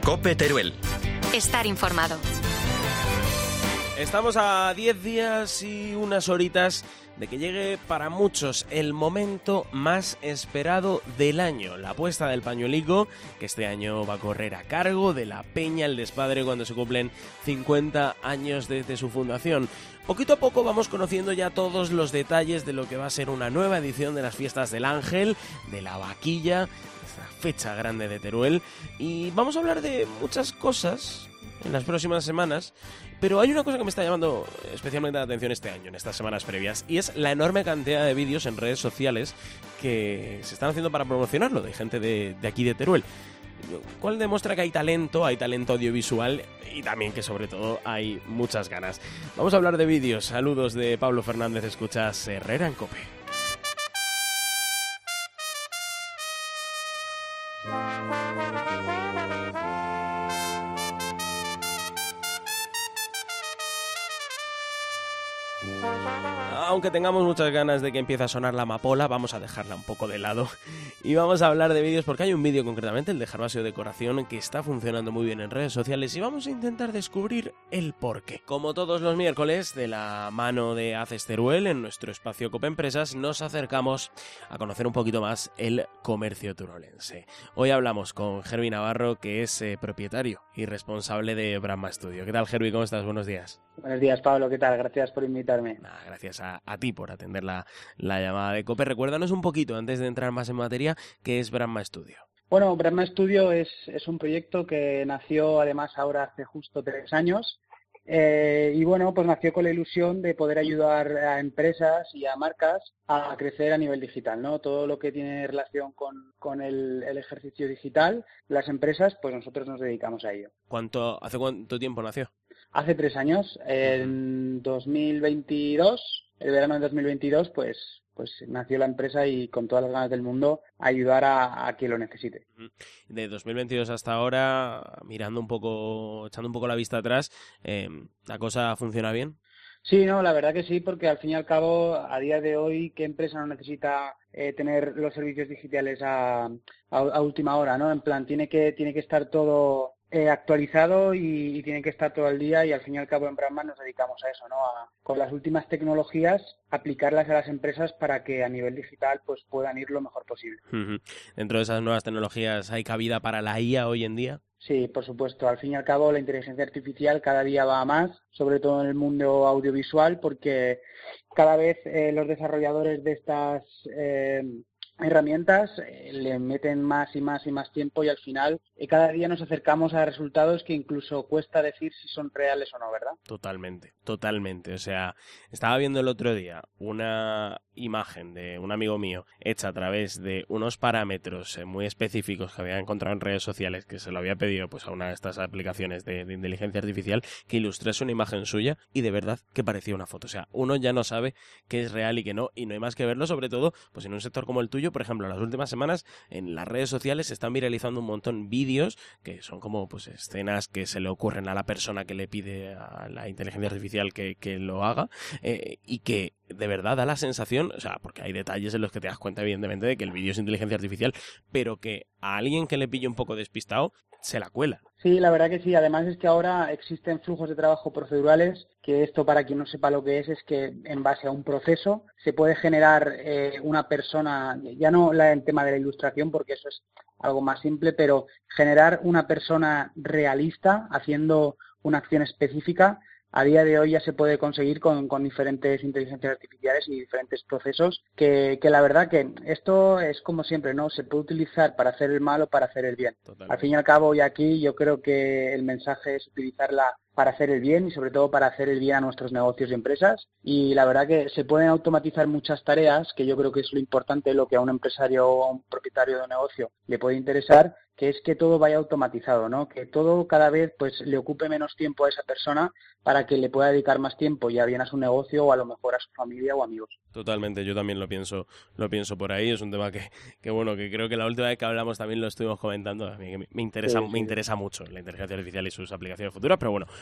COPE Teruel. Estar informado. Estamos a 10 días y unas horitas de que llegue para muchos el momento más esperado del año, la puesta del pañuelico, que este año va a correr a cargo de la Peña El Despadre cuando se cumplen 50 años desde su fundación. Poquito a poco vamos conociendo ya todos los detalles de lo que va a ser una nueva edición de las Fiestas del Ángel, de la Vaquilla, esta fecha grande de Teruel, y vamos a hablar de muchas cosas en las próximas semanas, pero hay una cosa que me está llamando especialmente la atención este año, en estas semanas previas, y es la enorme cantidad de vídeos en redes sociales que se están haciendo para promocionarlo, de gente de aquí de Teruel, cual demuestra que hay talento audiovisual y también que sobre todo hay muchas ganas. Vamos a hablar de vídeos. Saludos de Pablo Fernández, escuchas Herrera en COPE. Aunque tengamos muchas ganas de que empiece a sonar la amapola, vamos a dejarla un poco de lado y vamos a hablar de vídeos, porque hay un vídeo concretamente, el de Gervasio Decoración, que está funcionando muy bien en redes sociales y vamos a intentar descubrir el porqué. Como todos los miércoles, de la mano de ACES Teruel, en nuestro espacio Cope Empresas, nos acercamos a conocer un poquito más el comercio turolense. Hoy hablamos con Gervi Navarro, que es propietario y responsable de Brahma Studio. ¿Qué tal, Gervi? ¿Cómo estás? Buenos días. Buenos días, Pablo. ¿Qué tal? Gracias por invitarme. Gracias a ti por atender la llamada de COPE. Recuérdanos un poquito, antes de entrar más en materia, ¿qué es Brahma Studio? Bueno, Brahma Studio es un proyecto que nació además ahora hace justo 3 años y bueno, pues nació con la ilusión de poder ayudar a empresas y a marcas a crecer a nivel digital, ¿no? Todo lo que tiene relación con el ejercicio digital, las empresas, pues nosotros nos dedicamos a ello. ¿Hace cuánto tiempo nació? Hace 3 años, en 2022, el verano de 2022, pues nació la empresa y con todas las ganas del mundo ayudar a quien lo necesite. De 2022 hasta ahora, echando un poco la vista atrás, ¿la cosa funciona bien? Sí, no, la verdad que sí, porque al fin y al cabo, a día de hoy, ¿qué empresa no necesita tener los servicios digitales a última hora, ¿no? En plan, tiene que estar todo actualizado y tiene que estar todo el día, y al fin y al cabo en Brahma nos dedicamos a eso, ¿no? Con las últimas tecnologías, aplicarlas a las empresas para que a nivel digital pues puedan ir lo mejor posible. Dentro de esas nuevas tecnologías, ¿hay cabida para la IA hoy en día? Sí, por supuesto. Al fin y al cabo, la inteligencia artificial cada día va a más, sobre todo en el mundo audiovisual, porque cada vez los desarrolladores de estas herramientas le meten más y más y más tiempo, y al final cada día nos acercamos a resultados que incluso cuesta decir si son reales o no, ¿verdad? Totalmente. O sea, estaba viendo el otro día una imagen de un amigo mío hecha a través de unos parámetros muy específicos que había encontrado en redes sociales, que se lo había pedido pues a una de estas aplicaciones de inteligencia artificial que ilustrase una imagen suya, y de verdad que parecía una foto. O sea, uno ya no sabe qué es real y qué no, y no hay más que verlo, sobre todo pues en un sector como el tuyo. Por ejemplo, en las últimas semanas en las redes sociales se están viralizando un montón vídeos que son como pues escenas que se le ocurren a la persona que le pide a la inteligencia artificial que lo haga, y que de verdad da la sensación, o sea, porque hay detalles en los que te das cuenta evidentemente de que el vídeo es inteligencia artificial, pero que a alguien que le pille un poco despistado se la cuela. Sí, la verdad que sí. Además es que ahora existen flujos de trabajo procedurales, que esto, para quien no sepa lo que es que en base a un proceso se puede generar una persona, ya no el tema de la ilustración, porque eso es algo más simple, pero generar una persona realista haciendo una acción específica. A día de hoy ya se puede conseguir con diferentes inteligencias artificiales y diferentes procesos que la verdad que esto es como siempre, ¿no? Se puede utilizar para hacer el mal o para hacer el bien. Totalmente. Al fin y al cabo, y aquí yo creo que el mensaje es utilizarla para hacer el bien y sobre todo para hacer el bien a nuestros negocios y empresas, y la verdad que se pueden automatizar muchas tareas, que yo creo que es lo importante, lo que a un empresario o a un propietario de un negocio le puede interesar, que es que todo vaya automatizado, ¿no? Que todo cada vez pues le ocupe menos tiempo a esa persona para que le pueda dedicar más tiempo ya bien a su negocio o a lo mejor a su familia o amigos. Totalmente, yo también lo pienso por ahí. Es un tema que bueno, que creo que la última vez que hablamos también lo estuvimos comentando. A mí me interesa mucho la inteligencia artificial y sus aplicaciones futuras, pero bueno,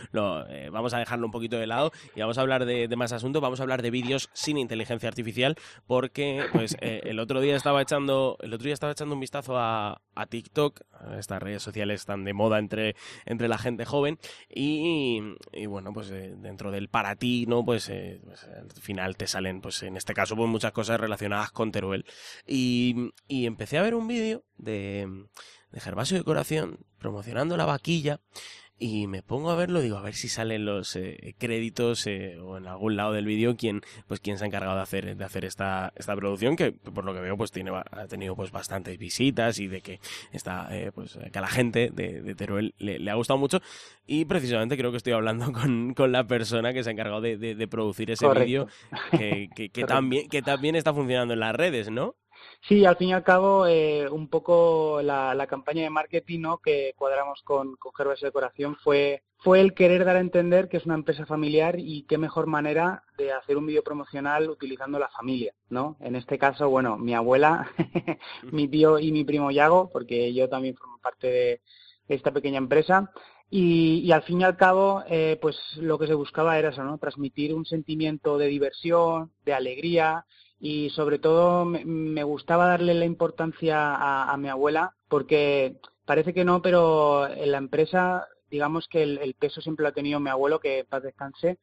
vamos a dejarlo un poquito de lado y vamos a hablar de más asuntos. Vamos a hablar de vídeos sin inteligencia artificial porque pues el otro día estaba echando un vistazo a TikTok. Estas redes sociales están de moda entre la gente joven y bueno, pues dentro del para ti, ¿no? Pues al final te salen, pues en este caso, pues muchas cosas relacionadas con Teruel. Y empecé a ver un vídeo de Gervasio Decoración promocionando la vaquilla y me pongo a verlo, digo, a ver si salen los créditos o en algún lado del vídeo quién se ha encargado de hacer esta producción, que por lo que veo pues ha tenido pues bastantes visitas y de que está pues que a la gente de Teruel le ha gustado mucho, y precisamente creo que estoy hablando con la persona que se ha encargado de producir ese vídeo que también está funcionando en las redes, ¿no? Sí, al fin y al cabo, un poco la campaña de marketing, ¿no?, que cuadramos con Gervasio Decoración fue el querer dar a entender que es una empresa familiar y qué mejor manera de hacer un vídeo promocional utilizando la familia, ¿no? En este caso, bueno, mi abuela, mi tío y mi primo Yago, porque yo también formo parte de esta pequeña empresa. Y al fin y al cabo, pues lo que se buscaba era eso, ¿no? Transmitir un sentimiento de diversión, de alegría. Y sobre todo me gustaba darle la importancia a mi abuela, porque parece que no, pero en la empresa, digamos que el peso siempre lo ha tenido mi abuelo, que en paz descanse,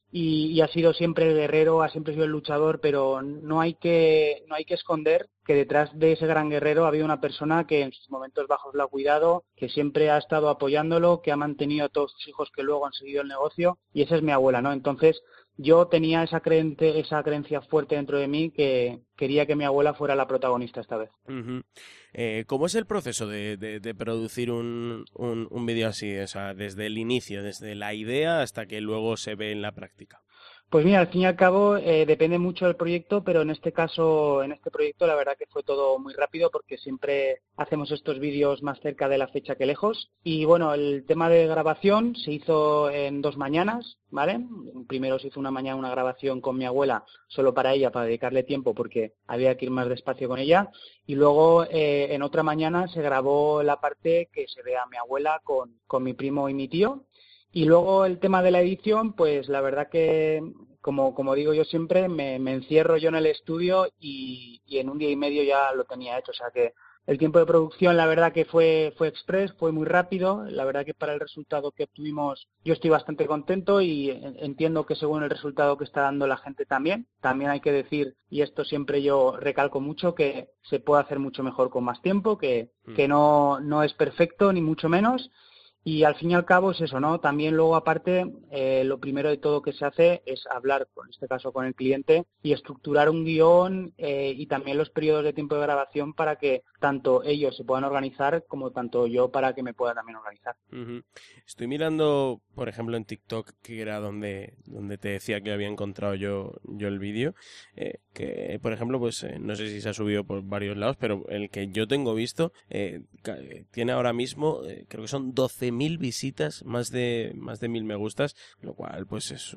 y ha sido siempre el guerrero, ha siempre sido el luchador, pero no hay que esconder que detrás de ese gran guerrero ha habido una persona que en sus momentos bajos lo ha cuidado, que siempre ha estado apoyándolo, que ha mantenido a todos sus hijos que luego han seguido el negocio, y esa es mi abuela, ¿no? Entonces, yo tenía esa creencia fuerte dentro de mí que quería que mi abuela fuera la protagonista esta vez. Uh-huh. ¿Cómo es el proceso de producir un vídeo así? O sea, desde el inicio, desde la idea hasta que luego se ve en la práctica. Pues mira, al fin y al cabo depende mucho del proyecto, pero en este caso, en este proyecto la verdad que fue todo muy rápido porque siempre hacemos estos vídeos más cerca de la fecha que lejos. Y bueno, el tema de grabación se hizo en 2 mañanas, ¿vale? Primero se hizo una mañana una grabación con mi abuela, solo para ella, para dedicarle tiempo porque había que ir más despacio con ella. Y luego en otra mañana se grabó la parte que se ve a mi abuela con mi primo y mi tío. Y luego el tema de la edición, pues la verdad que, como digo yo siempre, me encierro yo en el estudio y en 1 día y medio ya lo tenía hecho. O sea que el tiempo de producción, la verdad que fue express, fue muy rápido. La verdad que para el resultado que obtuvimos yo estoy bastante contento y entiendo que según el resultado que está dando la gente también. También hay que decir, y esto siempre yo recalco mucho, que se puede hacer mucho mejor con más tiempo, que no es perfecto ni mucho menos. Y al fin y al cabo es eso, ¿no? También luego, aparte, lo primero de todo que se hace es hablar, en este caso con el cliente, y estructurar un guión y también los periodos de tiempo de grabación para que tanto ellos se puedan organizar como tanto yo para que me pueda también organizar. Uh-huh. Estoy mirando, por ejemplo, en TikTok, que era donde te decía que había encontrado yo el vídeo, que, por ejemplo, pues no sé si se ha subido por varios lados, pero el que yo tengo visto tiene ahora mismo, creo que son 12.000 visitas, más de 1.000 me gustas, lo cual pues es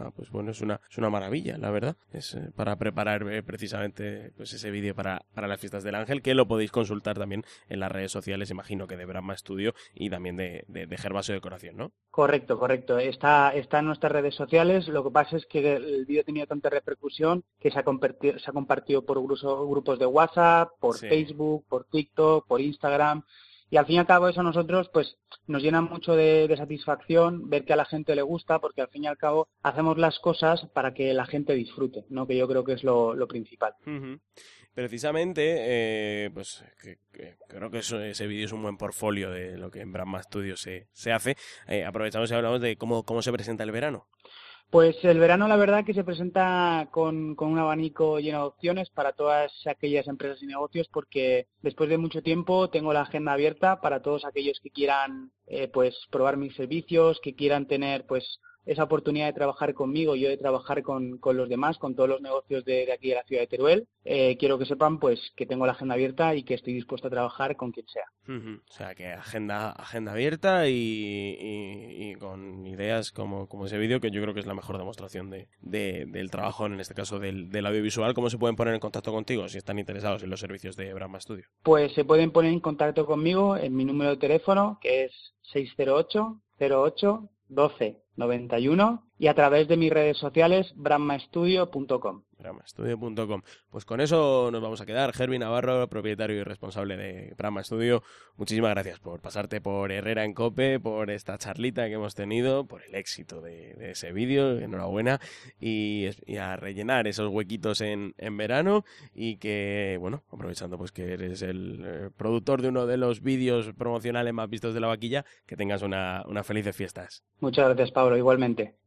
una maravilla, la verdad. Es para preparar precisamente pues ese vídeo para las fiestas del Ángel, que lo podéis consultar también en las redes sociales, imagino que de Brahma Studio y también de Gervasio Decoración, ¿no? Correcto. Está en nuestras redes sociales. Lo que pasa es que el vídeo ha tenido tanta repercusión que se ha compartido por grupos de WhatsApp, por Facebook, por TikTok, por Instagram. Y al fin y al cabo eso a nosotros pues nos llena mucho de satisfacción ver que a la gente le gusta, porque al fin y al cabo hacemos las cosas para que la gente disfrute, ¿no? Que yo creo que es lo principal. Uh-huh. Precisamente, pues creo que ese vídeo es un buen portfolio de lo que en Brahma Studio se hace. Aprovechamos y hablamos de cómo se presenta el verano. Pues el verano la verdad que se presenta con un abanico lleno de opciones para todas aquellas empresas y negocios, porque después de mucho tiempo tengo la agenda abierta para todos aquellos que quieran pues probar mis servicios, que quieran tener pues esa oportunidad de trabajar conmigo y yo de trabajar con los demás, con todos los negocios de aquí de la ciudad de Teruel. Quiero que sepan pues que tengo la agenda abierta y que estoy dispuesto a trabajar con quien sea. Uh-huh. O sea que agenda abierta y con ideas como ese vídeo, que yo creo que es la mejor demostración del trabajo, en este caso del audiovisual. ¿Cómo se pueden poner en contacto contigo si están interesados en los servicios de Brahma Studio? Pues se pueden poner en contacto conmigo en mi número de teléfono, que es 608 08 12 91 y a través de mis redes sociales brahmastudio.com. brahmastudio.com. Pues con eso nos vamos a quedar. Hervi Navarro, propietario y responsable de Brahma Studio, muchísimas gracias por pasarte por Herrera en COPE, por esta charlita que hemos tenido, por el éxito de ese vídeo, enhorabuena, y a rellenar esos huequitos en verano, y que, bueno, aprovechando pues que eres el productor de uno de los vídeos promocionales más vistos de la vaquilla, que tengas unas felices fiestas. Muchas gracias, Pablo, igualmente.